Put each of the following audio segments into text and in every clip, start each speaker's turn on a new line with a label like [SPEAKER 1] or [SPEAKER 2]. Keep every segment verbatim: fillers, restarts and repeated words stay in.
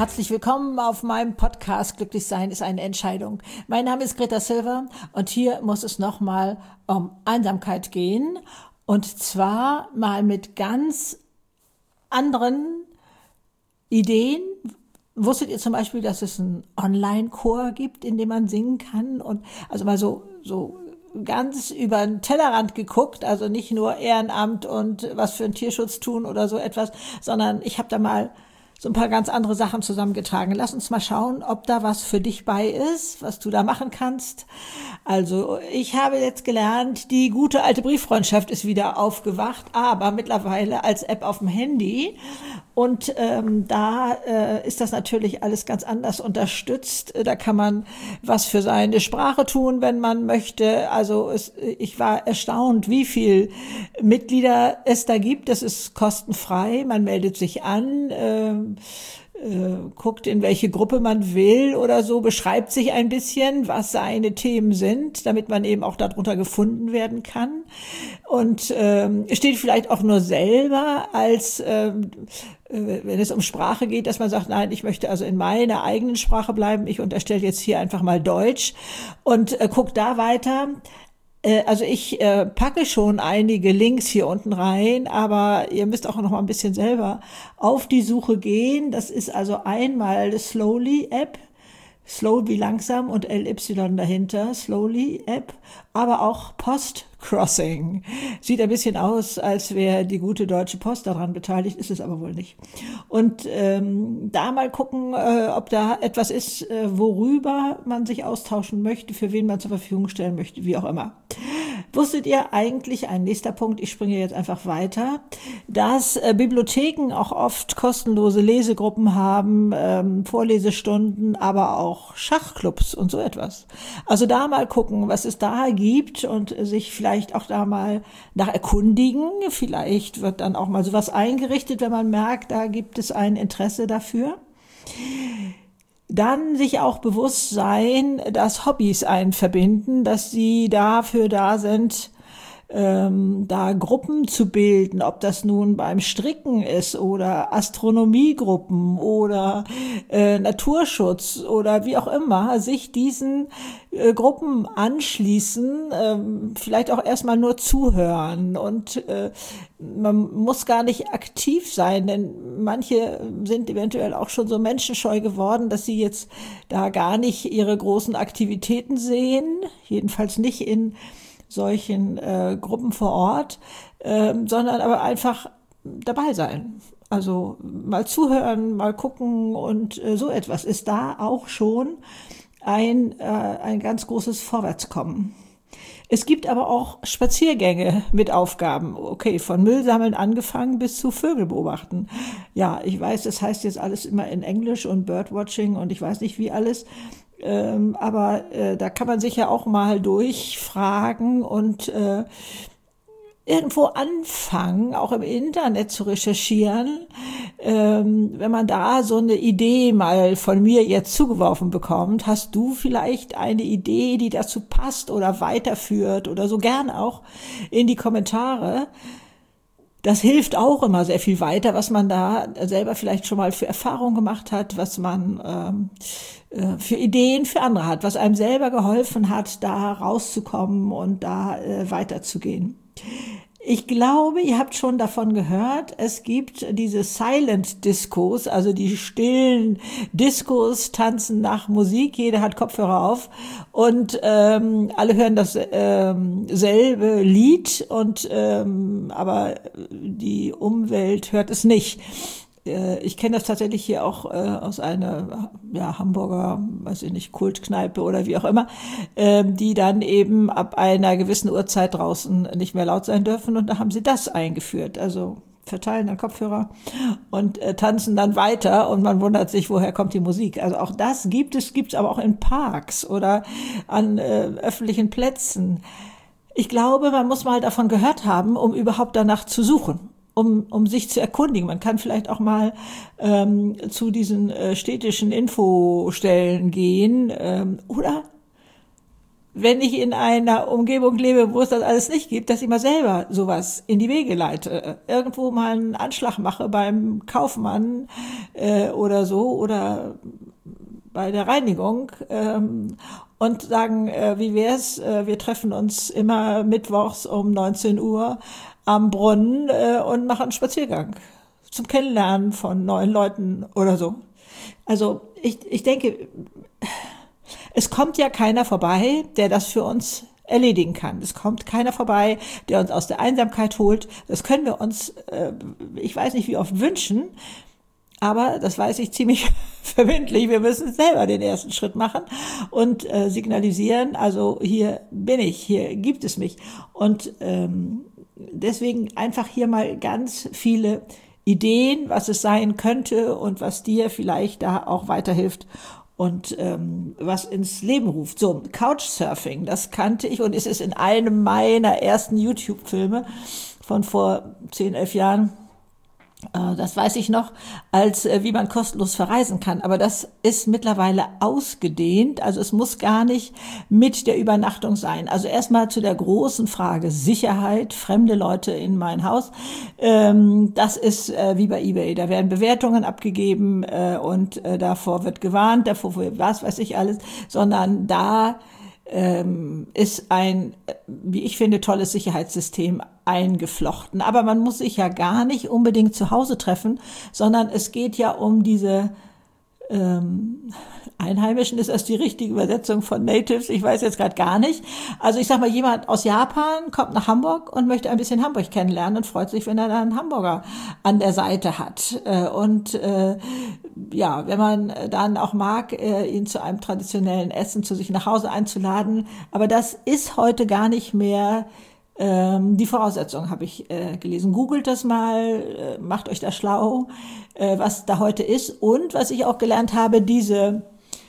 [SPEAKER 1] herzlich willkommen auf meinem Podcast Glücklich sein ist eine Entscheidung. Mein Name ist Greta Silver und hier muss es nochmal um Einsamkeit gehen und zwar mal mit ganz anderen Ideen. Wusstet ihr zum Beispiel, dass es einen Online-Chor gibt, in dem man singen kann? Und also mal so, so ganz über den Tellerrand geguckt, also nicht nur Ehrenamt und was für einen Tierschutz tun oder so etwas, sondern ich habe da mal so ein paar ganz andere Sachen zusammengetragen. Lass uns mal schauen, ob da was für dich bei ist, was du da machen kannst. Also ich habe jetzt gelernt, die gute alte Brieffreundschaft ist wieder aufgewacht, aber mittlerweile als App auf dem Handy. Und ähm, da äh, ist das natürlich alles ganz anders unterstützt. Da kann man was für seine Sprache tun, wenn man möchte. Also es, ich war erstaunt, wie viel Mitglieder es da gibt. Das ist kostenfrei. Man meldet sich an, äh, äh, guckt, in welche Gruppe man will oder so, beschreibt sich ein bisschen, was seine Themen sind, damit man eben auch darunter gefunden werden kann. Und ähm, steht vielleicht auch nur selber als ähm, wenn es um Sprache geht, dass man sagt, nein, ich möchte also in meiner eigenen Sprache bleiben, ich unterstelle jetzt hier einfach mal Deutsch und äh, guck da weiter. Äh, also ich äh, packe schon einige Links hier unten rein, aber ihr müsst auch noch mal ein bisschen selber auf die Suche gehen. Das ist also einmal die Slowly App, Slow wie langsam und L Y dahinter, Slowly App, aber auch Post Crossing. Sieht ein bisschen aus, als wäre die gute Deutsche Post daran beteiligt, ist es aber wohl nicht. Und ähm, da mal gucken, äh, ob da etwas ist, äh, worüber man sich austauschen möchte, für wen man zur Verfügung stellen möchte, wie auch immer. Wusstet ihr eigentlich, ein nächster Punkt, ich springe jetzt einfach weiter, dass äh, Bibliotheken auch oft kostenlose Lesegruppen haben, ähm, Vorlesestunden, aber auch Schachclubs und so etwas. Also da mal gucken, was es da gibt und äh, sich vielleicht auch da mal nach erkundigen. Vielleicht wird dann auch mal sowas eingerichtet, wenn man merkt, da gibt es ein Interesse dafür. Dann sich auch bewusst sein, dass Hobbys einen verbinden, dass sie dafür da sind, ähm, da Gruppen zu bilden, ob das nun beim Stricken ist oder Astronomiegruppen oder äh, Naturschutz oder wie auch immer, sich diesen äh, Gruppen anschließen, ähm, vielleicht auch erstmal nur zuhören und äh, man muss gar nicht aktiv sein, denn manche sind eventuell auch schon so menschenscheu geworden, dass sie jetzt da gar nicht ihre großen Aktivitäten sehen, jedenfalls nicht in solchen äh, Gruppen vor Ort, äh, sondern aber einfach dabei sein. Also mal zuhören, mal gucken und äh, so etwas ist da auch schon ein, äh, ein ganz großes Vorwärtskommen. Es gibt aber auch Spaziergänge mit Aufgaben. Okay, von Müllsammeln angefangen bis zu Vögel beobachten. Ja, ich weiß, das heißt jetzt alles immer in Englisch und Birdwatching und ich weiß nicht wie alles. Ähm, aber äh, da kann man sich ja auch mal durchfragen und äh, irgendwo anfangen, auch im Internet zu recherchieren. Ähm, wenn man da so eine Idee mal von mir jetzt zugeworfen bekommt, hast du vielleicht eine Idee, die dazu passt oder weiterführt oder so gern auch in die Kommentare. Das hilft auch immer sehr viel weiter, was man da selber vielleicht schon mal für Erfahrungen gemacht hat, was man ähm, äh, für Ideen für andere hat, was einem selber geholfen hat, da rauszukommen und da äh, weiterzugehen. Ich glaube, ihr habt schon davon gehört, es gibt diese Silent Discos, also die stillen Discos, tanzen nach Musik, jeder hat Kopfhörer auf und ähm, alle hören das ähm, selbe Lied, und ähm, aber die Umwelt hört es nicht. Ich kenne das tatsächlich hier auch äh, aus einer ja, Hamburger, weiß ich nicht, Kultkneipe oder wie auch immer, ähm, die dann eben ab einer gewissen Uhrzeit draußen nicht mehr laut sein dürfen, und da haben sie das eingeführt. Also verteilen dann Kopfhörer und äh, tanzen dann weiter und man wundert sich, woher kommt die Musik. Also auch das gibt es, gibt es aber auch in Parks oder an äh, öffentlichen Plätzen. Ich glaube, man muss mal davon gehört haben, um überhaupt danach zu suchen. Um, um sich zu erkundigen. Man kann vielleicht auch mal ähm, zu diesen äh, städtischen Infostellen gehen ähm, oder wenn ich in einer Umgebung lebe, wo es das alles nicht gibt, dass ich mal selber sowas in die Wege leite. Irgendwo mal einen Anschlag mache beim Kaufmann äh, oder so oder bei der Reinigung ähm, und sagen, äh, wie wär's, äh, wir treffen uns immer mittwochs um neunzehn Uhr am Brunnen äh, und machen einen Spaziergang zum Kennenlernen von neuen Leuten oder so. Also ich, ich denke, es kommt ja keiner vorbei, der das für uns erledigen kann. Es kommt keiner vorbei, der uns aus der Einsamkeit holt. Das können wir uns, äh, ich weiß nicht wie oft wünschen, aber das weiß ich ziemlich verbindlich. Wir müssen selber den ersten Schritt machen und äh, signalisieren, also hier bin ich, hier gibt es mich. Und ähm, deswegen einfach hier mal ganz viele Ideen, was es sein könnte und was dir vielleicht da auch weiterhilft und ähm, was ins Leben ruft. So, Couchsurfing, das kannte ich und es ist in einem meiner ersten YouTube-Filme von vor zehn, elf Jahren. Das weiß ich noch, als äh, wie man kostenlos verreisen kann. Aber das ist mittlerweile ausgedehnt. Also es muss gar nicht mit der Übernachtung sein. Also erstmal zu der großen Frage Sicherheit, fremde Leute in mein Haus. Ähm, das ist äh, wie bei eBay. Da werden Bewertungen abgegeben äh, und äh, davor wird gewarnt, davor was weiß ich alles. Sondern da ähm, ist ein, wie ich finde, tolles Sicherheitssystem eingeflochten. Aber man muss sich ja gar nicht unbedingt zu Hause treffen, sondern es geht ja um diese ähm, Einheimischen, ist das die richtige Übersetzung von Natives? Ich weiß jetzt gerade gar nicht. Also ich sag mal, jemand aus Japan kommt nach Hamburg und möchte ein bisschen Hamburg kennenlernen und freut sich, wenn er da einen Hamburger an der Seite hat. Und äh, ja, wenn man dann auch mag, äh, ihn zu einem traditionellen Essen zu sich nach Hause einzuladen. Aber das ist heute gar nicht mehr ähm, die Voraussetzung, habe ich äh, gelesen. Googelt das mal, äh, macht euch da schlau, äh, was da heute ist. Und was ich auch gelernt habe, diese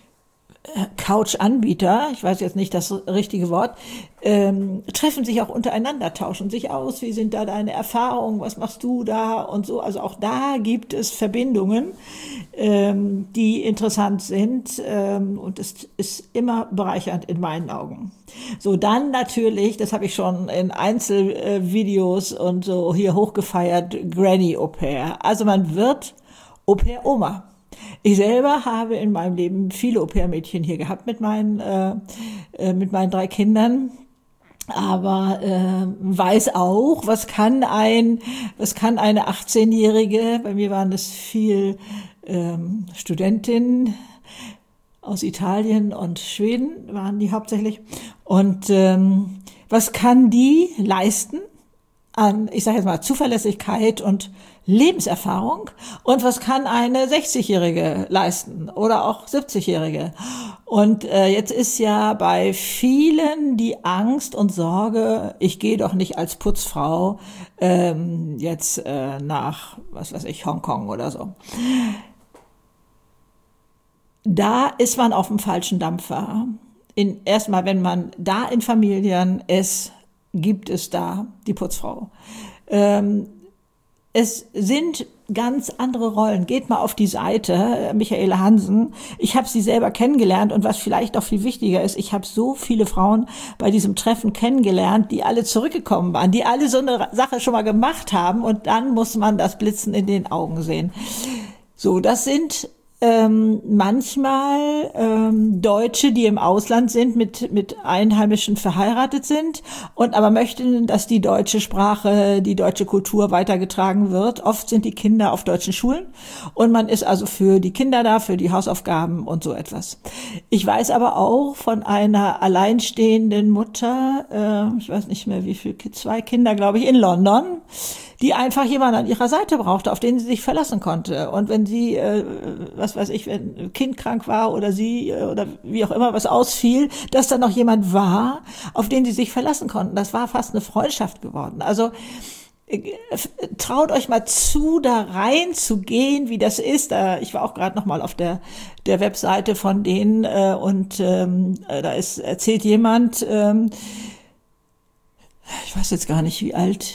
[SPEAKER 1] Couch-Anbieter, ich weiß jetzt nicht das richtige Wort, ähm, treffen sich auch untereinander, tauschen sich aus, wie sind da deine Erfahrungen, was machst du da und so. Also auch da gibt es Verbindungen, ähm, die interessant sind ähm, und es ist immer bereichernd in meinen Augen. So, dann natürlich, das habe ich schon in Einzelvideos und so hier hochgefeiert, Granny Au pair. Also man wird Au pair Oma. Ich selber habe in meinem Leben viele Au-pair-Mädchen hier gehabt mit meinen, äh, äh, mit meinen drei Kindern. Aber äh, weiß auch, was kann ein, was kann eine achtzehnjährige, bei mir waren es viel ähm, Studentinnen aus Italien und Schweden, waren die hauptsächlich. Und ähm, was kann die leisten an, ich sage jetzt mal, Zuverlässigkeit und Lebenserfahrung und was kann eine sechzigjährige leisten oder auch siebzigjährige. Und äh, jetzt ist ja bei vielen die Angst und Sorge, ich gehe doch nicht als Putzfrau ähm, jetzt äh, nach, was weiß ich, Hongkong oder so. Da ist man auf dem falschen Dampfer. In, erstmal, wenn man da in Familien ist, gibt es da die Putzfrau. Ähm, Es sind ganz andere Rollen. Geht mal auf die Seite, Michaela Hansen. Ich habe sie selber kennengelernt und was vielleicht auch viel wichtiger ist, ich habe so viele Frauen bei diesem Treffen kennengelernt, die alle zurückgekommen waren, die alle so eine Sache schon mal gemacht haben und dann muss man das Blitzen in den Augen sehen. So, das sind ähm, manchmal ähm, Deutsche, die im Ausland sind, mit mit Einheimischen verheiratet sind und aber möchten, dass die deutsche Sprache, die deutsche Kultur weitergetragen wird. Oft sind die Kinder auf deutschen Schulen und man ist also für die Kinder da, für die Hausaufgaben und so etwas. Ich weiß aber auch von einer alleinstehenden Mutter, äh, ich weiß nicht mehr wie viel, zwei Kinder, glaube ich, in London, die einfach jemand an ihrer Seite brauchte, auf den sie sich verlassen konnte. Und wenn sie, äh, was weiß ich, wenn ein Kind krank war oder sie äh, oder wie auch immer was ausfiel, dass da noch jemand war, auf den sie sich verlassen konnten. Das war fast eine Freundschaft geworden. Also äh, traut euch mal zu, da reinzugehen, wie das ist. Da, ich war auch gerade noch mal auf der der Webseite von denen äh, und ähm, da ist erzählt jemand, ähm, ich weiß jetzt gar nicht, wie alt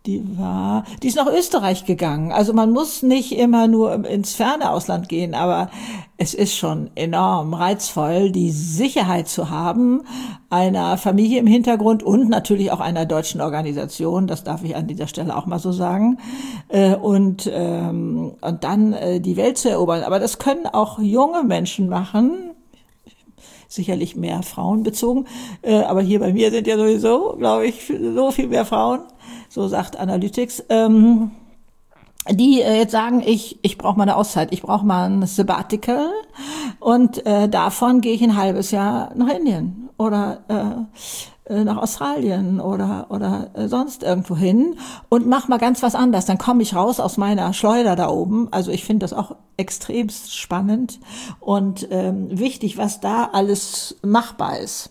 [SPEAKER 1] Die war, die ist nach Österreich gegangen. Also man muss nicht immer nur ins ferne Ausland gehen, aber es ist schon enorm reizvoll, die Sicherheit zu haben, einer Familie im Hintergrund und natürlich auch einer deutschen Organisation, das darf ich an dieser Stelle auch mal so sagen, äh, und, ähm, und dann äh, die Welt zu erobern. Aber das können auch junge Menschen machen, sicherlich mehr Frauen bezogen, äh, aber hier bei mir sind ja sowieso, glaube ich, so viel mehr Frauen, so sagt Analytics, ähm, die äh, jetzt sagen, ich ich brauche mal eine Auszeit, ich brauche mal ein Sabbatical und äh, davon gehe ich ein halbes Jahr nach Indien oder äh, äh, nach Australien oder oder äh, sonst irgendwo hin und mach mal ganz was anderes. Dann komme ich raus aus meiner Schleuder da oben. Also ich finde das auch extremst spannend und ähm, wichtig, was da alles machbar ist.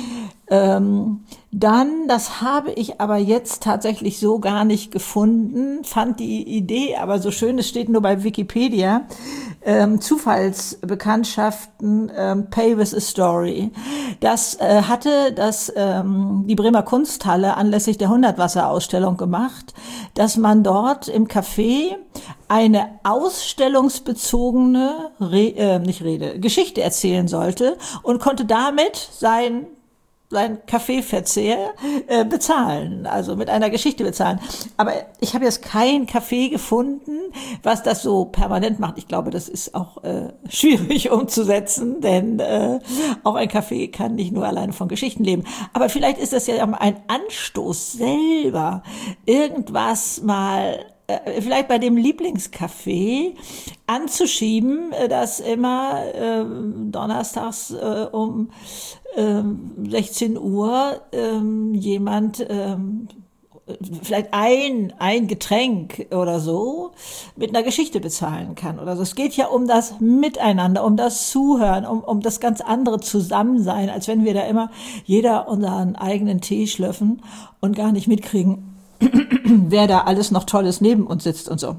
[SPEAKER 1] Ähm, dann, das habe ich aber jetzt tatsächlich so gar nicht gefunden, fand die Idee aber so schön, es steht nur bei Wikipedia, ähm, Zufallsbekanntschaften, ähm, Pay with a Story. Das äh, hatte das ähm, die Bremer Kunsthalle anlässlich der Hundertwasser-Ausstellung gemacht, dass man dort im Café eine ausstellungsbezogene, Re äh, nicht Rede, Geschichte erzählen sollte und konnte damit sein sein Kaffeeverzehr äh, bezahlen, also mit einer Geschichte bezahlen. Aber ich habe jetzt kein Café gefunden, was das so permanent macht. Ich glaube, das ist auch äh, schwierig umzusetzen, denn äh, auch ein Café kann nicht nur alleine von Geschichten leben. Aber vielleicht ist das ja ein Anstoß selber, irgendwas mal vielleicht bei dem Lieblingscafé anzuschieben, das immer ähm, donnerstags äh, um ähm, sechzehn Uhr ähm, jemand ähm, vielleicht ein ein Getränk oder so mit einer Geschichte bezahlen kann oder so. Es geht ja um das Miteinander, um das Zuhören, um um das ganz andere Zusammensein, als wenn wir da immer jeder unseren eigenen Tee schlürfen und gar nicht mitkriegen, wer da alles noch Tolles neben uns sitzt und so.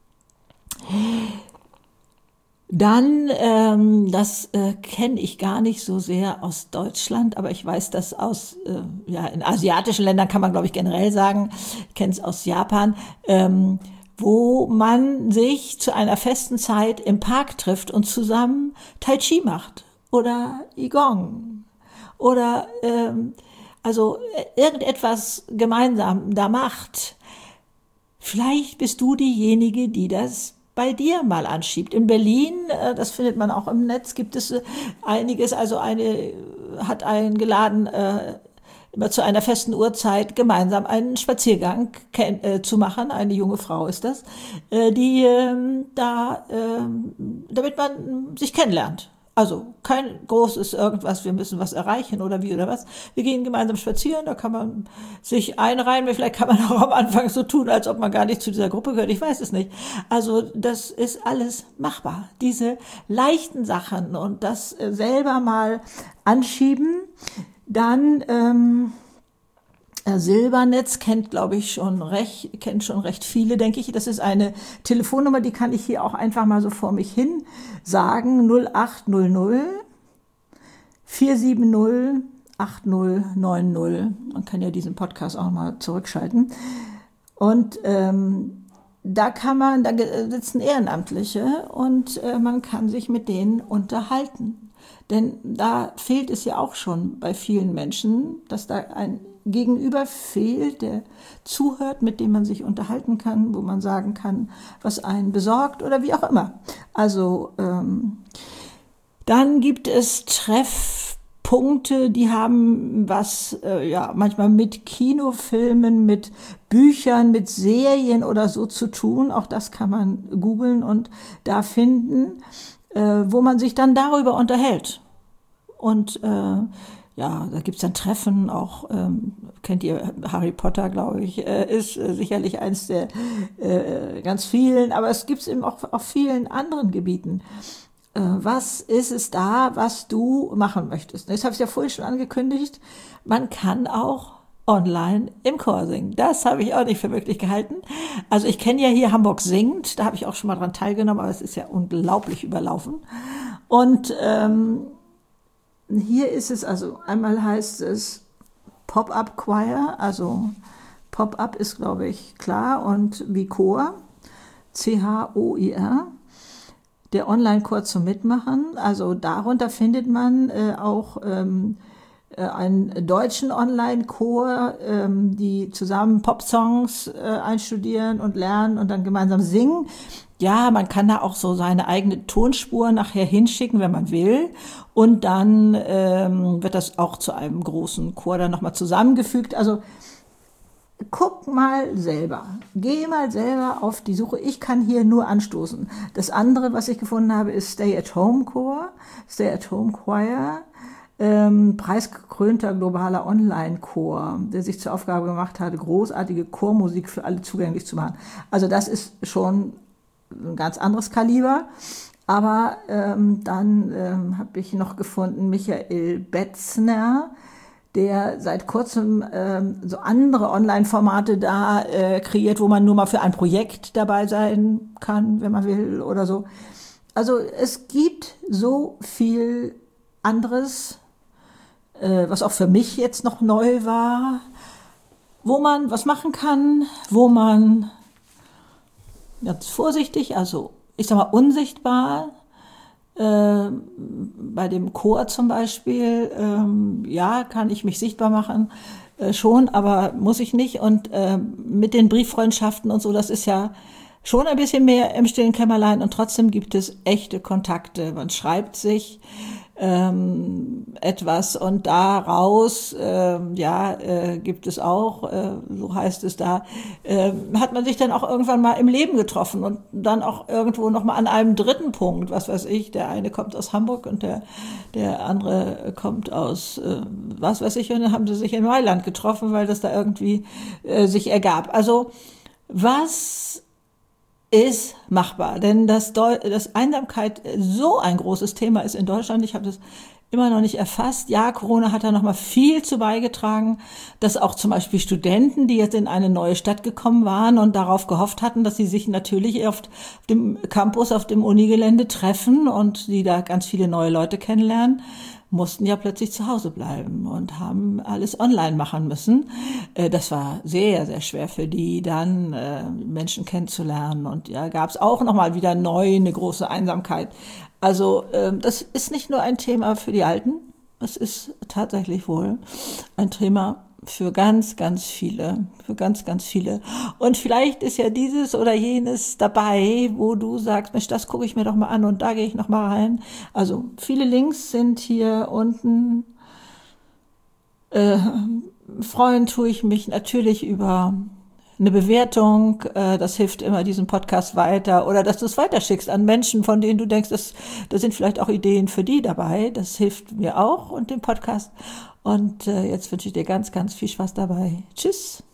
[SPEAKER 1] Dann, ähm, das äh, kenne ich gar nicht so sehr aus Deutschland, aber ich weiß, dass aus, äh, ja, in asiatischen Ländern kann man, glaube ich, generell sagen, ich kenne es aus Japan, ähm, wo man sich zu einer festen Zeit im Park trifft und zusammen Tai Chi macht oder Qigong oder ähm, also irgendetwas gemeinsam da macht. Vielleicht bist du diejenige, die das bei dir mal anschiebt. In Berlin, äh, das findet man auch im Netz, gibt es äh, einiges. Also eine hat eingeladen, äh, immer zu einer festen Uhrzeit gemeinsam einen Spaziergang ken- äh, zu machen. Eine junge Frau ist das, äh, die ähm, da, ähm, damit man sich kennenlernt. Also kein großes irgendwas, wir müssen was erreichen oder wie oder was. Wir gehen gemeinsam spazieren, da kann man sich einreihen, vielleicht kann man auch am Anfang so tun, als ob man gar nicht zu dieser Gruppe gehört, ich weiß es nicht. Also das ist alles machbar, diese leichten Sachen und das äh, selber mal anschieben, dann ähm, äh, Silbernetz kennt, glaube ich, schon recht, kennt schon recht viele, denke ich. Das ist eine Telefonnummer, die kann ich hier auch einfach mal so vor mich hin sagen. null acht null null vier sieben null acht null neun null. Man kann ja diesen Podcast auch mal zurückschalten. Und ähm, da kann man, da sitzen Ehrenamtliche und äh, man kann sich mit denen unterhalten. Denn da fehlt es ja auch schon bei vielen Menschen, dass da ein Gegenüber fehlt, der zuhört, mit dem man sich unterhalten kann, wo man sagen kann, was einen besorgt oder wie auch immer. Also ähm, dann gibt es Treffpunkte, die haben was, äh, ja, manchmal mit Kinofilmen, mit Büchern, mit Serien oder so zu tun. Auch das kann man googeln und da finden, äh, wo man sich dann darüber unterhält. Und äh, ja, da gibt's dann Treffen, auch ähm, kennt ihr Harry Potter, glaube ich, äh, ist äh, sicherlich eins der äh, ganz vielen, aber es gibt's eben auch auf vielen anderen Gebieten. Äh, was ist es da, was du machen möchtest? Das habe ich ja vorhin schon angekündigt. Man kann auch online im Chor singen. Das habe ich auch nicht für möglich gehalten. Also ich kenne ja hier Hamburg singt, da habe ich auch schon mal dran teilgenommen, aber es ist ja unglaublich überlaufen. Und ähm, hier ist es also, einmal heißt es Pop-up Choir, also Pop-up ist, glaube ich, klar. Und wie Chor, C H O I R, der Online-Chor zum Mitmachen. Also darunter findet man äh, auch ähm, äh, einen deutschen Online-Chor, ähm, die zusammen Popsongs äh, einstudieren und lernen und dann gemeinsam singen. Ja, man kann da auch so seine eigene Tonspur nachher hinschicken, wenn man will. Und dann ähm, wird das auch zu einem großen Chor dann nochmal zusammengefügt. Also guck mal selber. Geh mal selber auf die Suche. Ich kann hier nur anstoßen. Das andere, was ich gefunden habe, ist Stay-at-Home Chor, Stay-at-Home Choir. Ähm, preisgekrönter globaler Online-Chor, der sich zur Aufgabe gemacht hatte, großartige Chormusik für alle zugänglich zu machen. Also das ist schon ein ganz anderes Kaliber. Aber ähm, dann ähm, habe ich noch gefunden Michael Betzner, der seit kurzem ähm, so andere Online-Formate da äh, kreiert, wo man nur mal für ein Projekt dabei sein kann, wenn man will oder so. Also es gibt so viel anderes, äh, was auch für mich jetzt noch neu war, wo man was machen kann, wo man ganz vorsichtig, also ich sag mal unsichtbar, äh, bei dem Chor zum Beispiel, ähm, ja, kann ich mich sichtbar machen, äh, schon, aber muss ich nicht. Und äh, mit den Brieffreundschaften und so, das ist ja schon ein bisschen mehr im stillen Kämmerlein und trotzdem gibt es echte Kontakte. Man schreibt sich ähm, etwas und daraus, ähm, ja, äh, gibt es auch, äh, so heißt es da, äh, hat man sich dann auch irgendwann mal im Leben getroffen und dann auch irgendwo noch mal an einem dritten Punkt, was weiß ich, der eine kommt aus Hamburg und der der andere kommt aus, äh, was weiß ich, und dann haben sie sich in Mailand getroffen, weil das da irgendwie äh, sich ergab. Also was ist machbar, denn dass, Deu- dass Einsamkeit so ein großes Thema ist in Deutschland, ich habe das immer noch nicht erfasst. Ja, Corona hat da noch mal viel zu beigetragen, dass auch zum Beispiel Studenten, die jetzt in eine neue Stadt gekommen waren und darauf gehofft hatten, dass sie sich natürlich auf dem Campus, auf dem Unigelände treffen und die da ganz viele neue Leute kennenlernen, mussten ja plötzlich zu Hause bleiben und haben alles online machen müssen. Äh, Das war sehr, sehr schwer für die, dann äh, Menschen kennenzulernen. Und ja, gab es auch nochmal wieder neu eine große Einsamkeit. Also ähm, das ist nicht nur ein Thema für die Alten, es ist tatsächlich wohl ein Thema für ganz, ganz viele, für ganz, ganz viele. Und vielleicht ist ja dieses oder jenes dabei, wo du sagst, Mensch, das gucke ich mir doch mal an und da gehe ich noch mal rein. Also viele Links sind hier unten. Äh, freuen tue ich mich natürlich über eine Bewertung, äh, das hilft immer diesem Podcast weiter oder dass du es weiterschickst an Menschen, von denen du denkst, dass, da sind vielleicht auch Ideen für die dabei. Das hilft mir auch und dem Podcast. Und äh, jetzt wünsche ich dir ganz, ganz viel Spaß dabei. Tschüss.